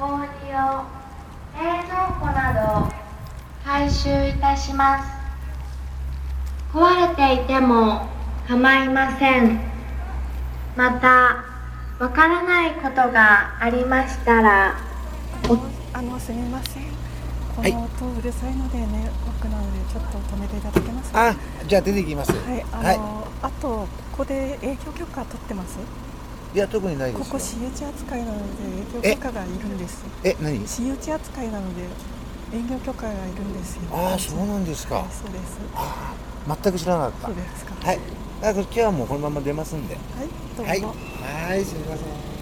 氷を冷蔵庫など回収いたします。壊れていても構いません。またわからないことがありましたら、 すみません、こはいの音うるさいのでね、奥なのでちょっと止めていただけますか。 あ、じゃあ出てきます。 はい、あとここで営業許可取ってます？ いや、特にないですよ。 ここ私有地扱いなので営業許可がいるんです。 何？ 私有地扱いなので営業許可がいるんですよ。 ああ、そうなんですか。 はい、そうです。 ああ、全く知らなかった。 そうですか。 はい。だから今日はもうこのまま出ますんで。 はい、どうも。 はい。はい、すみません。